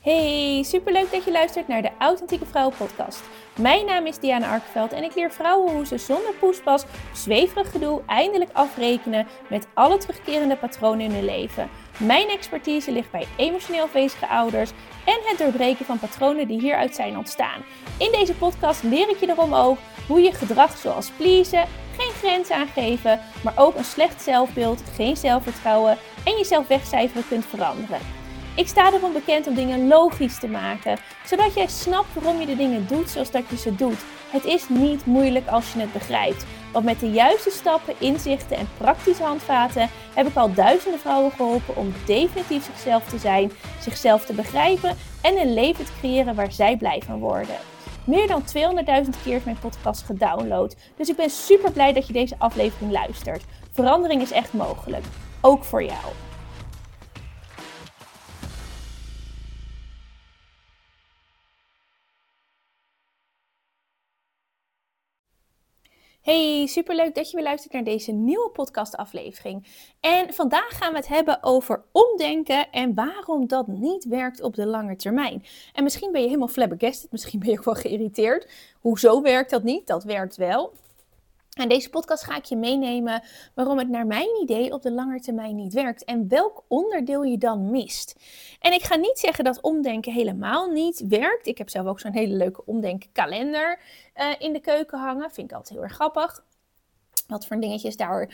Hey, superleuk dat je luistert naar de Authentieke Vrouw podcast. Mijn naam is Diana Arkeveld en ik leer vrouwen hoe ze zonder poespas of zweverig gedoe eindelijk afrekenen met alle terugkerende patronen in hun leven. Mijn expertise ligt bij emotioneel afwezige ouders en het doorbreken van patronen die hieruit zijn ontstaan. In deze podcast leer ik je erom ook hoe je gedrag zoals pleasen, geen grenzen aangeven, maar ook een slecht zelfbeeld, geen zelfvertrouwen en jezelf wegcijferen kunt veranderen. Ik sta erom bekend om dingen logisch te maken, zodat jij snapt waarom je de dingen doet zoals dat je ze doet. Het is niet moeilijk als je het begrijpt, want met de juiste stappen, inzichten en praktische handvaten heb ik al duizenden vrouwen geholpen om definitief zichzelf te zijn, zichzelf te begrijpen en een leven te creëren waar zij blij van worden. Meer dan 200.000 keer is mijn podcast gedownload, dus ik ben super blij dat je deze aflevering luistert. Verandering is echt mogelijk, ook voor jou. Hey, superleuk dat je weer luistert naar deze nieuwe podcastaflevering. En vandaag gaan we het hebben over omdenken en waarom dat niet werkt op de lange termijn. En misschien ben je helemaal flabbergasted, misschien ben je ook wel geïrriteerd. Hoezo werkt dat niet? Dat werkt wel. En deze podcast ga ik je meenemen waarom het naar mijn idee op de lange termijn niet werkt en welk onderdeel je dan mist. En ik ga niet zeggen dat omdenken helemaal niet werkt. Ik heb zelf ook zo'n hele leuke omdenkenkalender in de keuken hangen. Vind ik altijd heel erg grappig. Wat voor dingetjes daar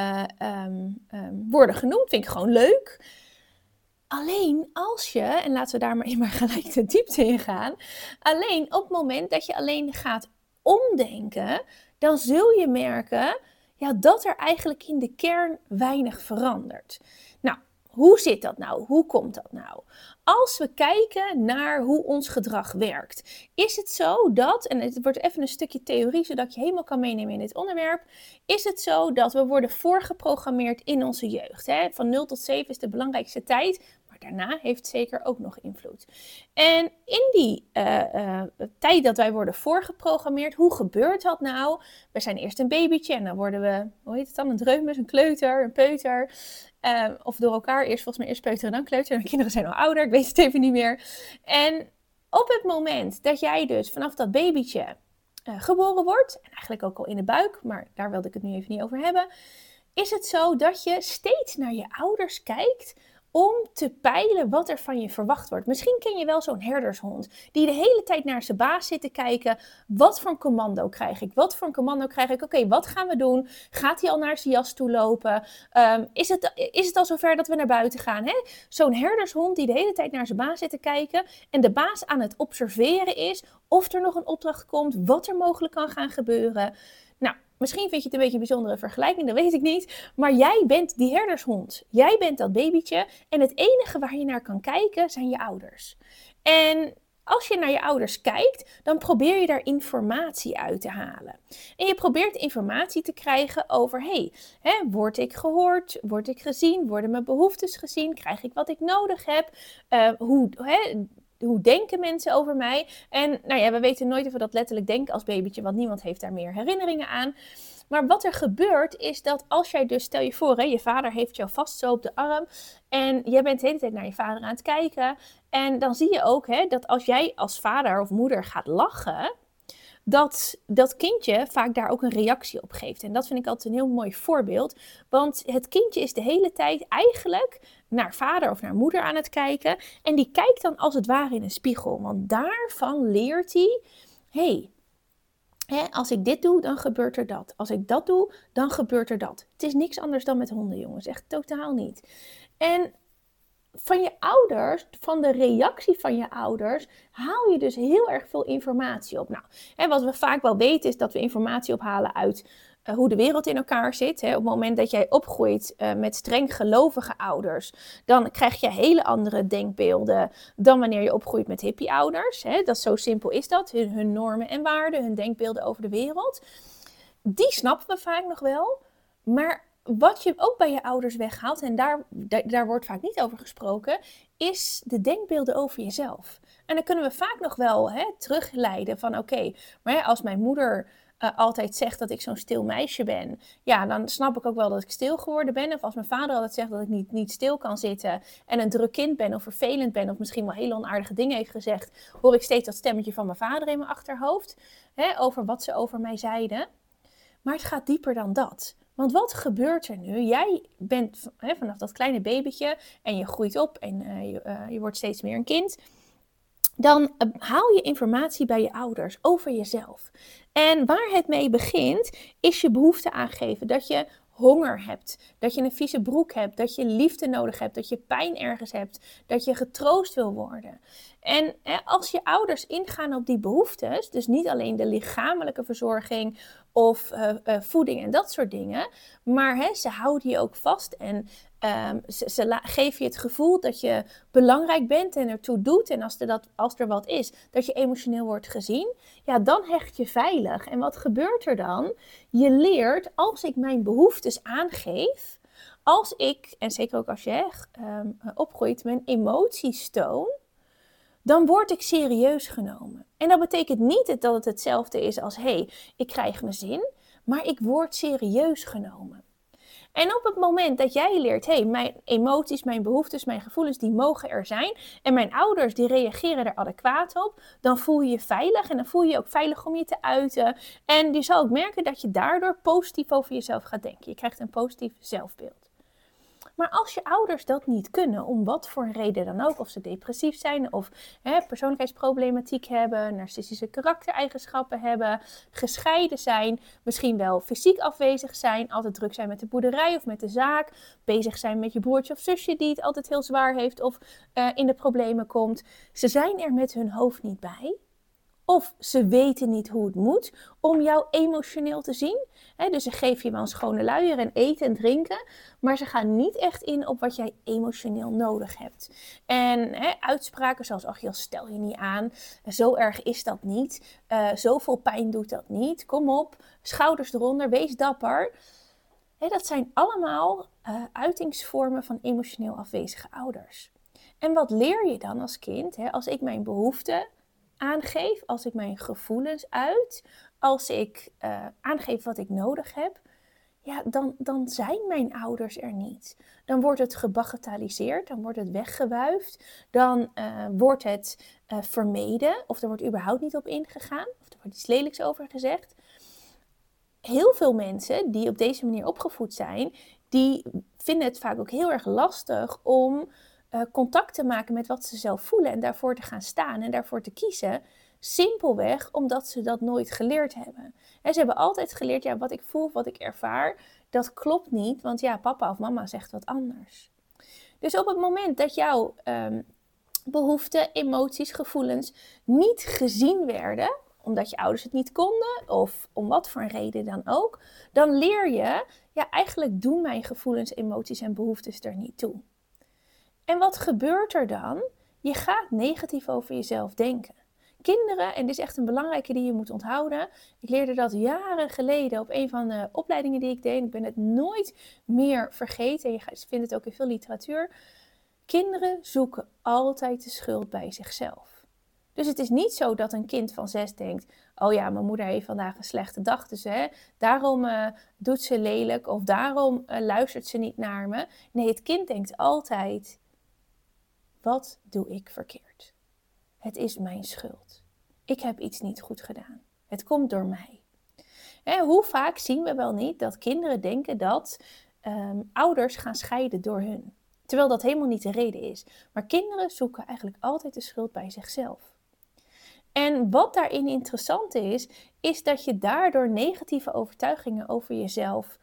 worden genoemd, vind ik gewoon leuk. Alleen als je, en laten we daar maar gelijk de diepte in gaan. Alleen op het moment dat je alleen gaat omdenken, dan zul je merken dat er eigenlijk in de kern weinig verandert. Nou, hoe zit dat nou? Hoe komt dat nou? Als we kijken naar hoe ons gedrag werkt, is het zo dat, en het wordt even een stukje theorie zodat ik je helemaal kan meenemen in dit onderwerp, is het zo dat we worden voorgeprogrammeerd in onze jeugd. Hè? Van 0 tot 7 is de belangrijkste tijd. Daarna heeft het zeker ook nog invloed. En in die tijd dat wij worden voorgeprogrammeerd, hoe gebeurt dat nou? We zijn eerst een babytje en dan worden we, hoe heet het dan? Een dreumes, een kleuter, een peuter. Of door elkaar, eerst volgens mij eerst peuter en dan kleuter. En de kinderen zijn al ouder, ik weet het even niet meer. En op het moment dat jij dus vanaf dat babytje geboren wordt, en eigenlijk ook al in de buik, maar daar wilde ik het nu even niet over hebben, is het zo dat je steeds naar je ouders kijkt om te peilen wat er van je verwacht wordt. Misschien ken je wel zo'n herdershond die de hele tijd naar zijn baas zit te kijken. Wat voor een commando krijg ik? Wat voor een commando krijg ik? Oké, wat gaan we doen? Gaat hij al naar zijn jas toe lopen? Is het al zover dat we naar buiten gaan? Hè? Zo'n herdershond die de hele tijd naar zijn baas zit te kijken en de baas aan het observeren is of er nog een opdracht komt, wat er mogelijk kan gaan gebeuren. Nou, misschien vind je het een beetje een bijzondere vergelijking, dat weet ik niet. Maar jij bent die herdershond. Jij bent dat babytje. En het enige waar je naar kan kijken zijn je ouders. En als je naar je ouders kijkt, dan probeer je daar informatie uit te halen. En je probeert informatie te krijgen over, word ik gehoord? Word ik gezien? Worden mijn behoeftes gezien? Krijg ik wat ik nodig heb? Hoe denken mensen over mij? En we weten nooit of we dat letterlijk denken als babytje, want niemand heeft daar meer herinneringen aan. Maar wat er gebeurt is dat als jij dus, stel je voor, je vader heeft jou vast zo op de arm en jij bent de hele tijd naar je vader aan het kijken. En dan zie je ook dat als jij als vader of moeder gaat lachen, dat kindje vaak daar ook een reactie op geeft. En dat vind ik altijd een heel mooi voorbeeld. Want het kindje is de hele tijd eigenlijk naar vader of naar moeder aan het kijken. En die kijkt dan als het ware in een spiegel. Want daarvan leert hij, als ik dit doe, dan gebeurt er dat. Als ik dat doe, dan gebeurt er dat. Het is niks anders dan met honden, jongens. Echt totaal niet. En van je ouders, van de reactie van je ouders, haal je dus heel erg veel informatie op. Nou, wat we vaak wel weten is dat we informatie ophalen uit hoe de wereld in elkaar zit. Op het moment dat jij opgroeit met streng gelovige ouders, dan krijg je hele andere denkbeelden dan wanneer je opgroeit met hippie-ouders. Dat zo simpel is dat. Hun normen en waarden, hun denkbeelden over de wereld. Die snappen we vaak nog wel, maar wat je ook bij je ouders weghaalt, en daar wordt vaak niet over gesproken, is de denkbeelden over jezelf. En dan kunnen we vaak nog wel terugleiden van maar als mijn moeder altijd zegt dat ik zo'n stil meisje ben, ja, dan snap ik ook wel dat ik stil geworden ben. Of als mijn vader altijd zegt dat ik niet stil kan zitten en een druk kind ben of vervelend ben of misschien wel hele onaardige dingen heeft gezegd, hoor ik steeds dat stemmetje van mijn vader in mijn achterhoofd, over wat ze over mij zeiden. Maar het gaat dieper dan dat. Want wat gebeurt er nu? Jij bent vanaf dat kleine babytje en je groeit op en je wordt steeds meer een kind. Dan haal je informatie bij je ouders over jezelf. En waar het mee begint, is je behoefte aangeven. Dat je honger hebt, dat je een vieze broek hebt, dat je liefde nodig hebt, dat je pijn ergens hebt, dat je getroost wil worden. En als je ouders ingaan op die behoeftes, dus niet alleen de lichamelijke verzorging of voeding en dat soort dingen, maar ze houden je ook vast en ze geven je het gevoel dat je belangrijk bent en ertoe doet. En als er wat is, dat je emotioneel wordt gezien. Ja, dan hecht je veilig. En wat gebeurt er dan? Je leert, als ik mijn behoeftes aangeef, als ik, en zeker ook als je opgroeit, mijn emoties toon, dan word ik serieus genomen. En dat betekent niet dat het hetzelfde is als, ik krijg mijn zin, maar ik word serieus genomen. En op het moment dat jij leert, mijn emoties, mijn behoeftes, mijn gevoelens, die mogen er zijn. En mijn ouders, die reageren er adequaat op. Dan voel je je veilig en dan voel je je ook veilig om je te uiten. En je zal ook merken dat je daardoor positief over jezelf gaat denken. Je krijgt een positief zelfbeeld. Maar als je ouders dat niet kunnen, om wat voor een reden dan ook, of ze depressief zijn, of persoonlijkheidsproblematiek hebben, narcistische karaktereigenschappen hebben, gescheiden zijn, misschien wel fysiek afwezig zijn, altijd druk zijn met de boerderij of met de zaak, bezig zijn met je broertje of zusje die het altijd heel zwaar heeft of in de problemen komt. Ze zijn er met hun hoofd niet bij. Of ze weten niet hoe het moet om jou emotioneel te zien. Dus ze geven je wel een schone luier en eten en drinken. Maar ze gaan niet echt in op wat jij emotioneel nodig hebt. En uitspraken zoals, ach joh, stel je niet aan. Zo erg is dat niet. Zoveel pijn doet dat niet. Kom op, schouders eronder, wees dapper. Dat zijn allemaal uitingsvormen van emotioneel afwezige ouders. En wat leer je dan als kind? Als ik mijn behoeften aangeef, als ik mijn gevoelens uit, als ik aangeef wat ik nodig heb, ja, dan zijn mijn ouders er niet. Dan wordt het gebagatelliseerd, dan wordt het weggewuifd, dan wordt het vermeden, of er wordt überhaupt niet op ingegaan, of er wordt iets lelijks over gezegd. Heel veel mensen die op deze manier opgevoed zijn, die vinden het vaak ook heel erg lastig om contact te maken met wat ze zelf voelen en daarvoor te gaan staan en daarvoor te kiezen. Simpelweg omdat ze dat nooit geleerd hebben. En ze hebben altijd geleerd, ja, wat ik voel, wat ik ervaar, dat klopt niet, want ja, papa of mama zegt wat anders. Dus op het moment dat jouw behoeften, emoties, gevoelens niet gezien werden, omdat je ouders het niet konden of om wat voor een reden dan ook, dan leer je, ja, eigenlijk doen mijn gevoelens, emoties en behoeftes er niet toe. En wat gebeurt er dan? Je gaat negatief over jezelf denken. Kinderen, en dit is echt een belangrijke die je moet onthouden. Ik leerde dat jaren geleden op een van de opleidingen die ik deed. Ik ben het nooit meer vergeten. En je vindt het ook in veel literatuur. Kinderen zoeken altijd de schuld bij zichzelf. Dus het is niet zo dat een kind van 6 denkt, oh ja, mijn moeder heeft vandaag een slechte dag, dus daarom doet ze lelijk of daarom luistert ze niet naar me. Nee, het kind denkt altijd, wat doe ik verkeerd? Het is mijn schuld. Ik heb iets niet goed gedaan. Het komt door mij. Hoe vaak zien we wel niet dat kinderen denken dat ouders gaan scheiden door hun. Terwijl dat helemaal niet de reden is. Maar kinderen zoeken eigenlijk altijd de schuld bij zichzelf. En wat daarin interessant is dat je daardoor negatieve overtuigingen over jezelf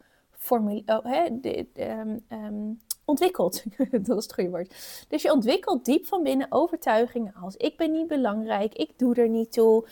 ontwikkelt. Dat is het goede woord. Dus je ontwikkelt diep van binnen overtuigingen als ik ben niet belangrijk, ik doe er niet toe,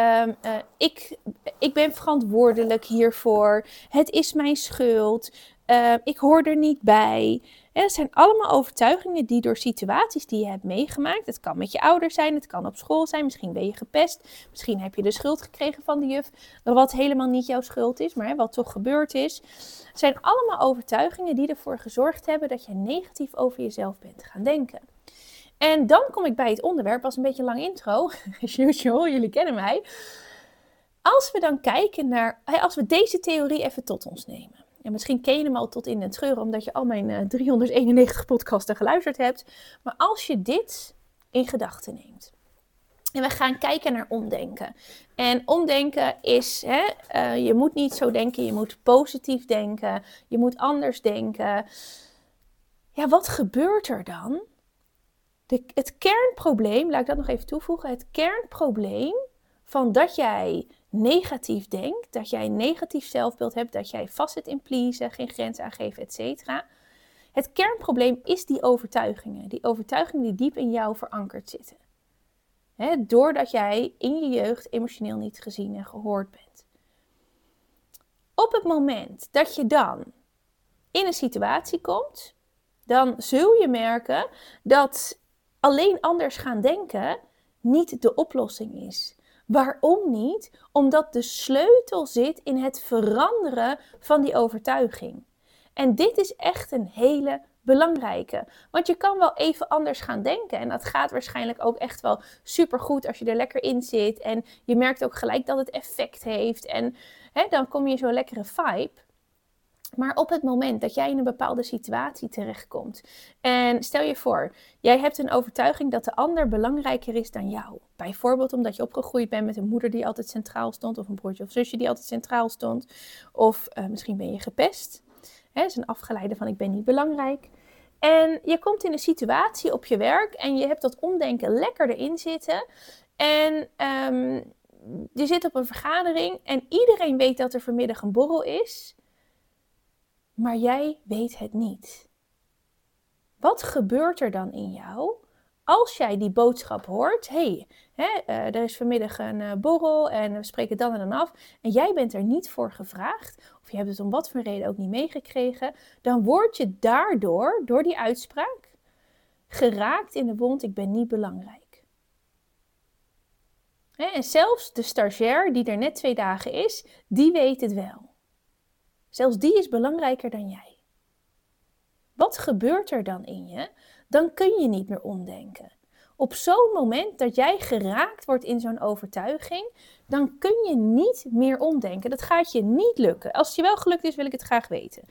ik ben verantwoordelijk hiervoor, het is mijn schuld, ik hoor er niet bij. En dat zijn allemaal overtuigingen die door situaties die je hebt meegemaakt, het kan met je ouders zijn, het kan op school zijn, misschien ben je gepest, misschien heb je de schuld gekregen van de juf, wat helemaal niet jouw schuld is, maar wat toch gebeurd is. Het zijn allemaal overtuigingen die ervoor gezorgd hebben dat je negatief over jezelf bent gaan denken. En dan kom ik bij het onderwerp, was een beetje een lang intro, as usual, jullie kennen mij. Als we dan kijken naar, als we deze theorie even tot ons nemen. En misschien ken je hem al tot in het scheuren, omdat je al mijn 391 podcasten geluisterd hebt. Maar als je dit in gedachten neemt. En we gaan kijken naar omdenken. En omdenken is, je moet niet zo denken, je moet positief denken. Je moet anders denken. Ja, wat gebeurt er dan? Het kernprobleem, laat ik dat nog even toevoegen. Het kernprobleem van dat jij negatief denkt, dat jij een negatief zelfbeeld hebt, dat jij vastzit in pleasen, geen grens aangeven, etc. Het kernprobleem is die overtuigingen. Die overtuigingen die diep in jou verankerd zitten. Doordat jij in je jeugd emotioneel niet gezien en gehoord bent. Op het moment dat je dan in een situatie komt, dan zul je merken dat alleen anders gaan denken niet de oplossing is. Waarom niet? Omdat de sleutel zit in het veranderen van die overtuiging. En dit is echt een hele belangrijke. Want je kan wel even anders gaan denken. En dat gaat waarschijnlijk ook echt wel supergoed als je er lekker in zit. En je merkt ook gelijk dat het effect heeft. En dan kom je in zo'n lekkere vibe. Maar op het moment dat jij in een bepaalde situatie terechtkomt. En stel je voor, jij hebt een overtuiging dat de ander belangrijker is dan jou. Bijvoorbeeld omdat je opgegroeid bent met een moeder die altijd centraal stond. Of een broertje of zusje die altijd centraal stond. Of misschien ben je gepest. Dat is een afgeleide van ik ben niet belangrijk. En je komt in een situatie op je werk en je hebt dat omdenken lekker erin zitten. En je zit op een vergadering en iedereen weet dat er vanmiddag een borrel is. Maar jij weet het niet. Wat gebeurt er dan in jou als jij die boodschap hoort? Er is vanmiddag een borrel en we spreken dan en dan af. En jij bent er niet voor gevraagd. Of je hebt het om wat voor reden ook niet meegekregen. Dan word je daardoor, door die uitspraak, geraakt in de wond. Ik ben niet belangrijk. En zelfs de stagiair die er net 2 dagen is, die weet het wel. Zelfs die is belangrijker dan jij. Wat gebeurt er dan in je? Dan kun je niet meer omdenken. Op zo'n moment dat jij geraakt wordt in zo'n overtuiging, dan kun je niet meer omdenken. Dat gaat je niet lukken. Als het je wel gelukt is, wil ik het graag weten.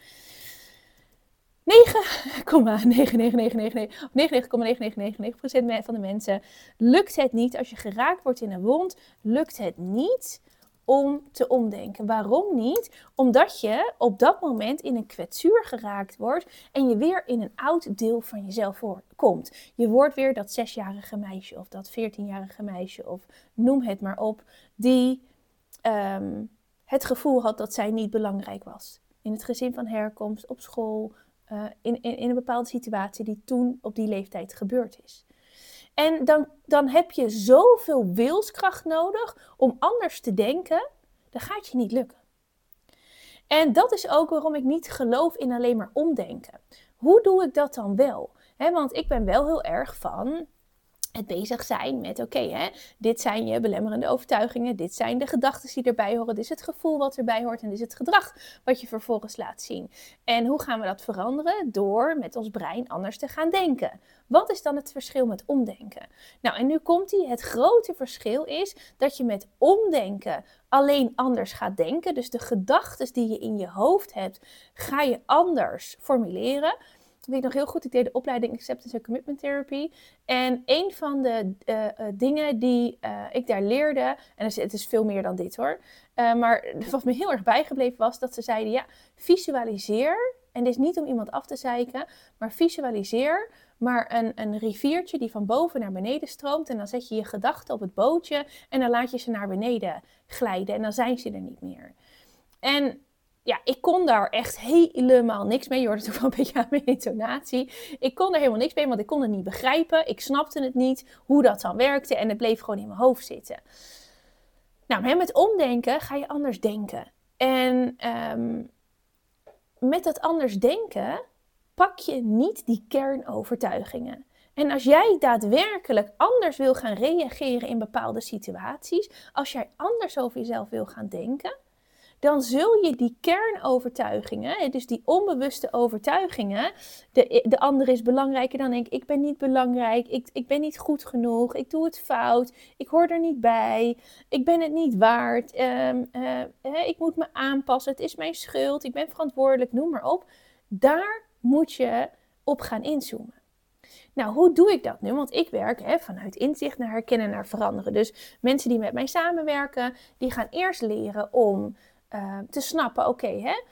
99,99999% van de mensen lukt het niet. Als je geraakt wordt in een wond, lukt het niet om te omdenken. Waarom niet? Omdat je op dat moment in een kwetsuur geraakt wordt en je weer in een oud deel van jezelf komt. Je wordt weer dat 6-jarige meisje of dat 14-jarige meisje of noem het maar op, die het gevoel had dat zij niet belangrijk was. In het gezin van herkomst, op school, in een bepaalde situatie die toen op die leeftijd gebeurd is. En dan heb je zoveel wilskracht nodig om anders te denken, dat gaat je niet lukken. En dat is ook waarom ik niet geloof in alleen maar omdenken. Hoe doe ik dat dan wel? Want ik ben wel heel erg van het bezig zijn met dit zijn je belemmerende overtuigingen, dit zijn de gedachten die erbij horen, dit is het gevoel wat erbij hoort en dit is het gedrag wat je vervolgens laat zien. En hoe gaan we dat veranderen? Door met ons brein anders te gaan denken. Wat is dan het verschil met omdenken? Nou, en nu komt ie. Het grote verschil is dat je met omdenken alleen anders gaat denken. Dus de gedachten die je in je hoofd hebt, ga je anders formuleren. Dat weet ik nog heel goed. Ik deed de opleiding Acceptance and Commitment Therapy. En een van de dingen die ik daar leerde, en het is veel meer dan dit hoor, maar wat me heel erg bijgebleven was, dat ze zeiden, ja, visualiseer, en dit is niet om iemand af te zeiken, maar visualiseer maar een riviertje die van boven naar beneden stroomt. En dan zet je je gedachten op het bootje en dan laat je ze naar beneden glijden en dan zijn ze er niet meer. En ja, ik kon daar echt helemaal niks mee. Je hoort het ook wel een beetje aan mijn intonatie. Ik kon er helemaal niks mee, want ik kon het niet begrijpen. Ik snapte het niet, hoe dat dan werkte. En het bleef gewoon in mijn hoofd zitten. Nou, met omdenken ga je anders denken. En met dat anders denken pak je niet die kernovertuigingen. En als jij daadwerkelijk anders wil gaan reageren in bepaalde situaties, als jij anders over jezelf wil gaan denken, dan zul je die kernovertuigingen, dus die onbewuste overtuigingen, de ander is belangrijker dan ik ben niet belangrijk, ik ben niet goed genoeg, ik doe het fout, ik hoor er niet bij, ik ben het niet waard, ik moet me aanpassen, het is mijn schuld, ik ben verantwoordelijk, noem maar op. Daar moet je op gaan inzoomen. Nou, hoe doe ik dat nu? Want ik werk vanuit inzicht naar herkennen, naar veranderen. Dus mensen die met mij samenwerken, die gaan eerst leren om te snappen, oké,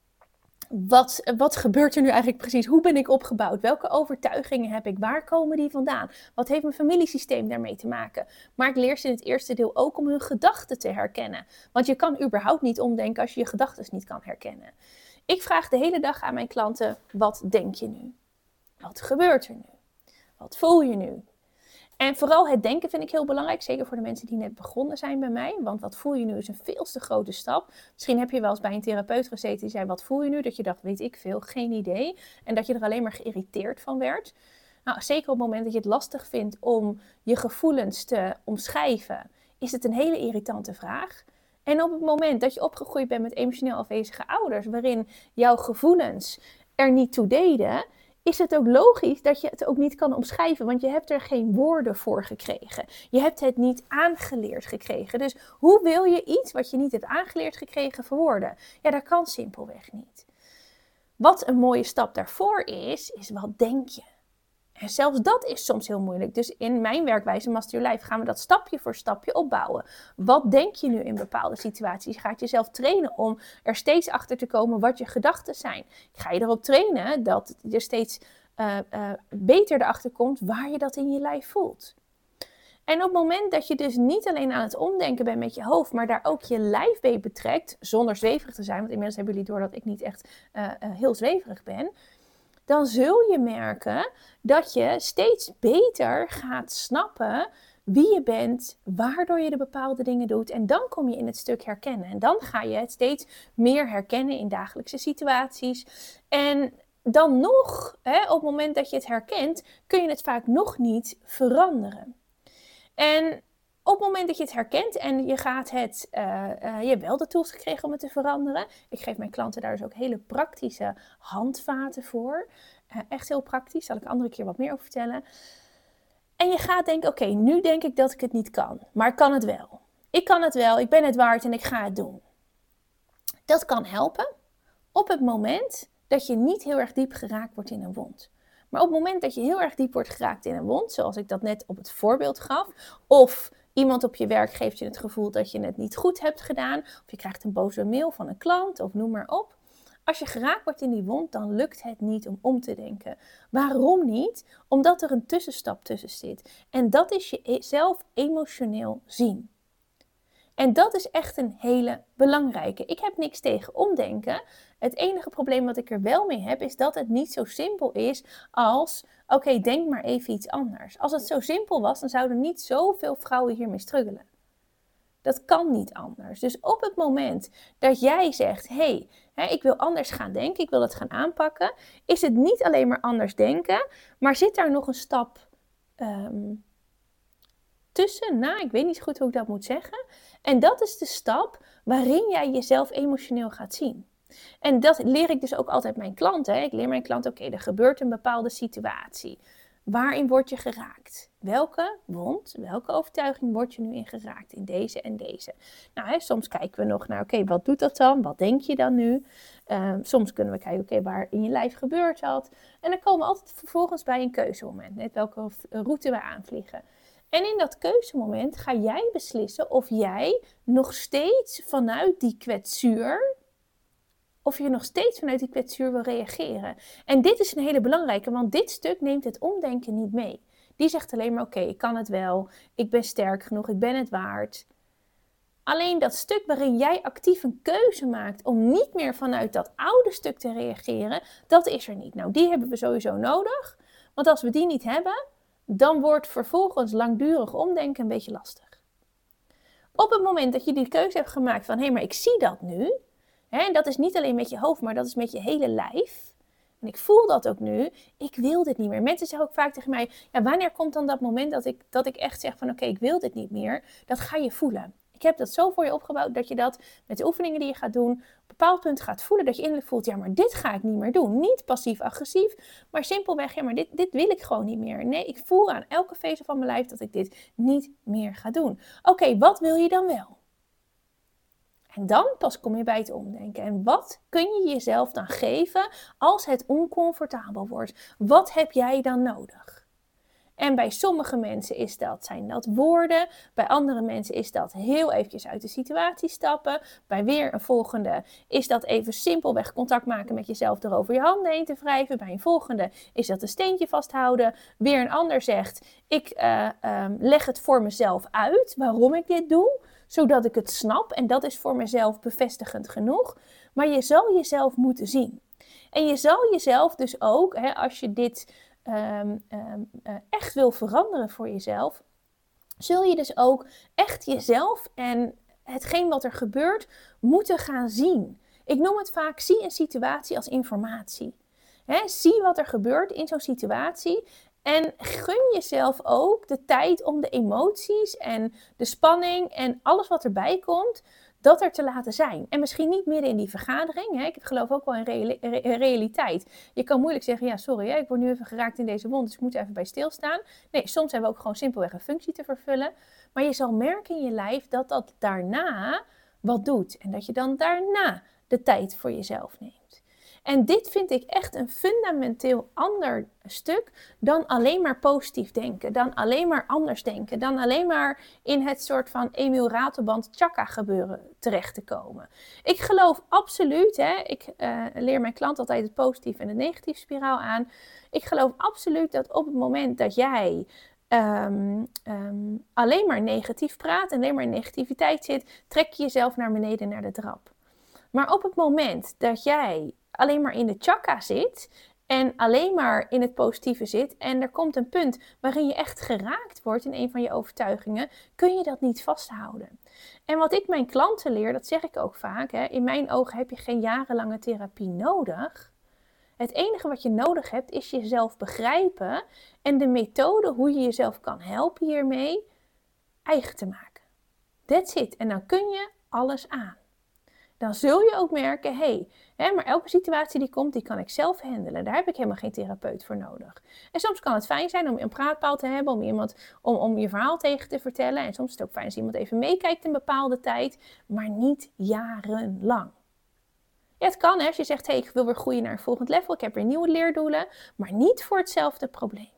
wat gebeurt er nu eigenlijk precies? Hoe ben ik opgebouwd? Welke overtuigingen heb ik? Waar komen die vandaan? Wat heeft mijn familiesysteem daarmee te maken? Maar ik leer ze in het eerste deel ook om hun gedachten te herkennen. Want je kan überhaupt niet omdenken als je je gedachten niet kan herkennen. Ik vraag de hele dag aan mijn klanten, wat denk je nu? Wat gebeurt er nu? Wat voel je nu? En vooral het denken vind ik heel belangrijk, zeker voor de mensen die net begonnen zijn bij mij. Want wat voel je nu is een veel te grote stap. Misschien heb je wel eens bij een therapeut gezeten die zei, wat voel je nu? Dat je dacht, weet ik veel, geen idee. En dat je er alleen maar geïrriteerd van werd. Nou, zeker op het moment dat je het lastig vindt om je gevoelens te omschrijven, is het een hele irritante vraag. En op het moment dat je opgegroeid bent met emotioneel afwezige ouders, waarin jouw gevoelens er niet toe deden, is het ook logisch dat je het ook niet kan omschrijven, want je hebt er geen woorden voor gekregen. Je hebt het niet aangeleerd gekregen. Dus hoe wil je iets wat je niet hebt aangeleerd gekregen verwoorden? Ja, dat kan simpelweg niet. Wat een mooie stap daarvoor is wat denk je? En zelfs dat is soms heel moeilijk. Dus in mijn werkwijze Master Your Life gaan we dat stapje voor stapje opbouwen. Wat denk je nu in bepaalde situaties? Je gaat jezelf trainen om er steeds achter te komen wat je gedachten zijn. Ik ga je erop trainen dat je steeds beter erachter komt waar je dat in je lijf voelt. En op het moment dat je dus niet alleen aan het omdenken bent met je hoofd, maar daar ook je lijf bij betrekt, zonder zweverig te zijn, want inmiddels hebben jullie door dat ik niet echt heel zweverig ben, dan zul je merken dat je steeds beter gaat snappen wie je bent, waardoor je de bepaalde dingen doet. En dan kom je in het stuk herkennen. En dan ga je het steeds meer herkennen in dagelijkse situaties. En dan nog, op het moment dat je het herkent, kun je het vaak nog niet veranderen. En op het moment dat je het herkent en je gaat je hebt wel de tools gekregen om het te veranderen. Ik geef mijn klanten daar dus ook hele praktische handvaten voor. Echt heel praktisch, zal ik een andere keer wat meer over vertellen. En je gaat denken, oké, nu denk ik dat ik het niet kan. Maar ik kan het wel. Ik kan het wel, ik ben het waard en ik ga het doen. Dat kan helpen op het moment dat je niet heel erg diep geraakt wordt in een wond. Maar op het moment dat je heel erg diep wordt geraakt in een wond, zoals ik dat net op het voorbeeld gaf, of iemand op je werk geeft je het gevoel dat je het niet goed hebt gedaan, of je krijgt een boze mail van een klant, of noem maar op. Als je geraakt wordt in die wond, dan lukt het niet om te denken. Waarom niet? Omdat er een tussenstap tussen zit. En dat is jezelf emotioneel zien. En dat is echt een hele belangrijke. Ik heb niks tegen omdenken. Het enige probleem wat ik er wel mee heb, is dat het niet zo simpel is als, oké, denk maar even iets anders. Als het zo simpel was, dan zouden niet zoveel vrouwen hiermee struggelen. Dat kan niet anders. Dus op het moment dat jij zegt, ik wil anders gaan denken, ik wil het gaan aanpakken, is het niet alleen maar anders denken, maar zit daar nog een stap tussen, ik weet niet goed hoe ik dat moet zeggen. En dat is de stap waarin jij jezelf emotioneel gaat zien. En dat leer ik dus ook altijd mijn klanten. Ik leer mijn klanten, er gebeurt een bepaalde situatie. Waarin word je geraakt? Welke wond, welke overtuiging word je nu in geraakt? In deze en deze. Nou, soms kijken we nog naar, wat doet dat dan? Wat denk je dan nu? Soms kunnen we kijken, waar in je lijf gebeurt dat? En dan komen we altijd vervolgens bij een keuzemoment. Net welke route we aanvliegen. En in dat keuzemoment ga jij beslissen of jij nog steeds vanuit die kwetsuur, wil reageren. En dit is een hele belangrijke, want dit stuk neemt het omdenken niet mee. Die zegt alleen maar, ik kan het wel, ik ben sterk genoeg, ik ben het waard. Alleen dat stuk waarin jij actief een keuze maakt om niet meer vanuit dat oude stuk te reageren, dat is er niet. Nou, die hebben we sowieso nodig, want als we die niet hebben, dan wordt vervolgens langdurig omdenken een beetje lastig. Op het moment dat je die keuze hebt gemaakt van, maar ik zie dat nu. En dat is niet alleen met je hoofd, maar dat is met je hele lijf. En ik voel dat ook nu. Ik wil dit niet meer. Mensen zeggen ook vaak tegen mij, wanneer komt dan dat moment dat ik echt zeg van, ik wil dit niet meer. Dat ga je voelen. Ik heb dat zo voor je opgebouwd dat je dat met de oefeningen die je gaat doen, op een bepaald punt gaat voelen dat je innerlijk voelt, ja, maar dit ga ik niet meer doen. Niet passief-agressief, maar simpelweg, ja, maar dit wil ik gewoon niet meer. Nee, ik voel aan elke vezel van mijn lijf dat ik dit niet meer ga doen. Oké, wat wil je dan wel? En dan pas kom je bij het omdenken. En wat kun je jezelf dan geven als het oncomfortabel wordt? Wat heb jij dan nodig? En bij sommige mensen zijn dat woorden. Bij andere mensen is dat heel eventjes uit de situatie stappen. Bij weer een volgende is dat even simpelweg contact maken met jezelf door over je handen heen te wrijven. Bij een volgende is dat een steentje vasthouden. Weer een ander zegt, ik leg het voor mezelf uit waarom ik dit doe. Zodat ik het snap en dat is voor mezelf bevestigend genoeg. Maar je zal jezelf moeten zien. En je zal jezelf dus ook, als je dit echt wil veranderen voor jezelf, zul je dus ook echt jezelf en hetgeen wat er gebeurt moeten gaan zien. Ik noem het vaak, zie een situatie als informatie. Zie wat er gebeurt in zo'n situatie. En gun jezelf ook de tijd om de emoties en de spanning en alles wat erbij komt, dat er te laten zijn. En misschien niet midden in die vergadering. Ik geloof ook wel in realiteit. Je kan moeilijk zeggen, ja sorry, ik word nu even geraakt in deze wond, dus ik moet even bij stilstaan. Nee, soms hebben we ook gewoon simpelweg een functie te vervullen. Maar je zal merken in je lijf dat dat daarna wat doet. En dat je dan daarna de tijd voor jezelf neemt. En dit vind ik echt een fundamenteel ander stuk dan alleen maar positief denken. Dan alleen maar anders denken. Dan alleen maar in het soort van Emiel Ratelband chakra gebeuren terecht te komen. Ik geloof absoluut, ik leer mijn klant altijd het positief en het negatief spiraal aan. Ik geloof absoluut dat op het moment dat jij alleen maar negatief praat en alleen maar in negativiteit zit, trek je jezelf naar beneden naar de trap. Maar op het moment dat jij alleen maar in de chakra zit en alleen maar in het positieve zit en er komt een punt waarin je echt geraakt wordt in een van je overtuigingen, kun je dat niet vasthouden. En wat ik mijn klanten leer, dat zeg ik ook vaak, in mijn ogen heb je geen jarenlange therapie nodig. Het enige wat je nodig hebt is jezelf begrijpen en de methode hoe je jezelf kan helpen hiermee eigen te maken. That's it. En dan kun je alles aan. Dan zul je ook merken, maar elke situatie die komt, die kan ik zelf handelen. Daar heb ik helemaal geen therapeut voor nodig. En soms kan het fijn zijn om een praatpaal te hebben, om je verhaal tegen te vertellen. En soms is het ook fijn als iemand even meekijkt een bepaalde tijd, maar niet jarenlang. Ja, het kan als je zegt, ik wil weer groeien naar een volgend level, ik heb weer nieuwe leerdoelen, maar niet voor hetzelfde probleem.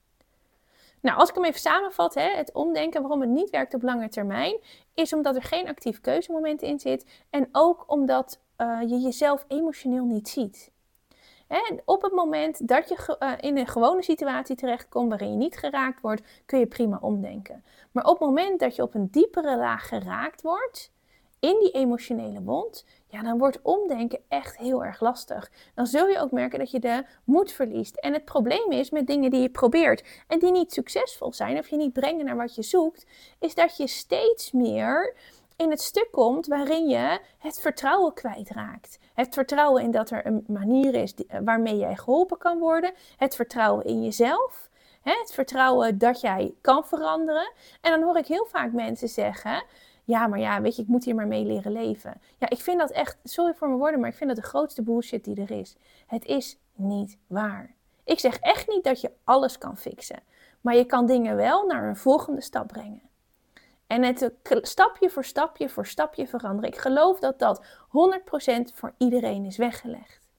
Nou, als ik hem even samenvat, het omdenken waarom het niet werkt op lange termijn, is omdat er geen actief keuzemoment in zit en ook omdat je jezelf emotioneel niet ziet. En op het moment dat je in een gewone situatie terechtkomt waarin je niet geraakt wordt, kun je prima omdenken. Maar op het moment dat je op een diepere laag geraakt wordt, in die emotionele wond, ja, dan wordt omdenken echt heel erg lastig. Dan zul je ook merken dat je de moed verliest. En het probleem is met dingen die je probeert en die niet succesvol zijn of je niet brengen naar wat je zoekt, is dat je steeds meer in het stuk komt waarin je het vertrouwen kwijtraakt. Het vertrouwen in dat er een manier is waarmee jij geholpen kan worden. Het vertrouwen in jezelf. Het vertrouwen dat jij kan veranderen. En dan hoor ik heel vaak mensen zeggen, ja, maar ja, weet je, ik moet hier maar mee leren leven. Ja, ik vind dat echt, sorry voor mijn woorden, maar ik vind dat de grootste bullshit die er is. Het is niet waar. Ik zeg echt niet dat je alles kan fixen. Maar je kan dingen wel naar een volgende stap brengen. En het stapje voor stapje veranderen. Ik geloof dat dat 100% voor iedereen is weggelegd.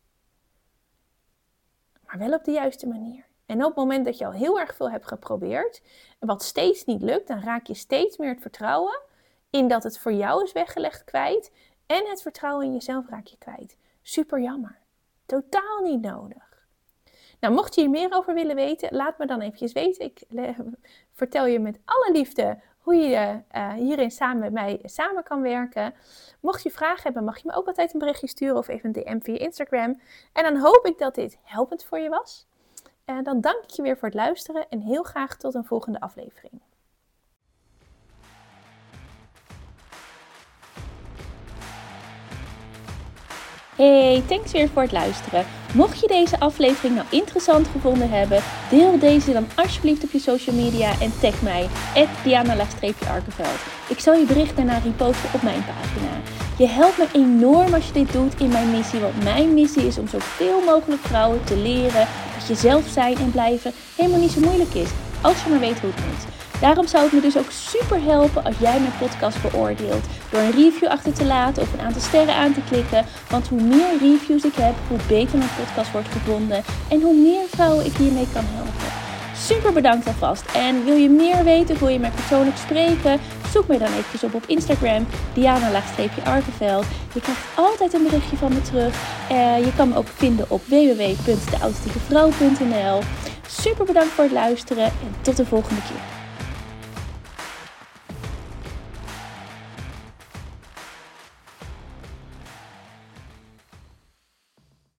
Maar wel op de juiste manier. En op het moment dat je al heel erg veel hebt geprobeerd, en wat steeds niet lukt, dan raak je steeds meer het vertrouwen in dat het voor jou is weggelegd kwijt. En het vertrouwen in jezelf raak je kwijt. Super jammer. Totaal niet nodig. Nou, mocht je hier meer over willen weten, laat me dan eventjes weten. Ik vertel je met alle liefde hoe je hierin samen met mij samen kan werken. Mocht je vragen hebben, mag je me ook altijd een berichtje sturen of even een DM via Instagram. En dan hoop ik dat dit helpend voor je was. Dan dank ik je weer voor het luisteren en heel graag tot een volgende aflevering. Hey, thanks weer voor het luisteren. Mocht je deze aflevering nou interessant gevonden hebben, deel deze dan alsjeblieft op je social media en tag mij, @Diana_Arkenveld. Ik zal je bericht daarna reposten op mijn pagina. Je helpt me enorm als je dit doet in mijn missie, want mijn missie is om zoveel mogelijk vrouwen te leren dat je zelf zijn en blijven helemaal niet zo moeilijk is, als je maar weet hoe het moet. Daarom zou het me dus ook super helpen als jij mijn podcast beoordeelt. Door een review achter te laten of een aantal sterren aan te klikken. Want hoe meer reviews ik heb, hoe beter mijn podcast wordt gevonden. En hoe meer vrouwen ik hiermee kan helpen. Super bedankt alvast. En wil je meer weten of wil je mij persoonlijk spreken? Zoek mij dan even op Instagram, Diana_Arkenveld. Je krijgt altijd een berichtje van me terug. Je kan me ook vinden op www.deauthentiekevrouw.nl. Super bedankt voor het luisteren en tot de volgende keer.